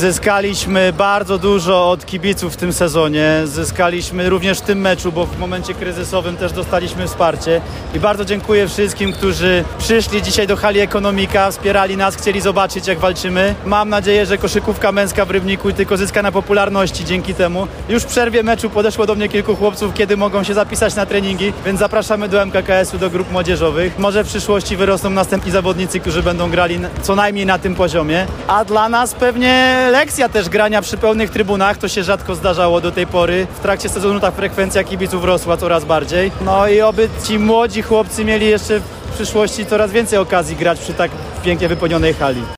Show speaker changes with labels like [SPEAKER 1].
[SPEAKER 1] Zyskaliśmy bardzo dużo od kibiców w tym sezonie. Zyskaliśmy również w tym meczu, bo w momencie kryzysowym też dostaliśmy wsparcie. I bardzo dziękuję wszystkim, którzy przyszli dzisiaj do hali Ekonomika, wspierali nas, chcieli zobaczyć, jak walczymy. Mam nadzieję, że koszykówka męska w Rybniku tylko zyska na popularności dzięki temu. Już w przerwie meczu podeszło do mnie kilku chłopców, kiedy mogą się zapisać na treningi, więc zapraszamy do MKKS-u, do grup młodzieżowych. Może w przyszłości wyrosną następni zawodnicy, którzy będą grali co najmniej na tym poziomie. A dla nas pewnie lekcja też grania przy pełnych trybunach, to się rzadko zdarzało do tej pory. W trakcie sezonu ta frekwencja kibiców rosła coraz bardziej. No i oby ci młodzi chłopcy mieli jeszcze w przyszłości coraz więcej okazji grać przy tak pięknie wypełnionej hali.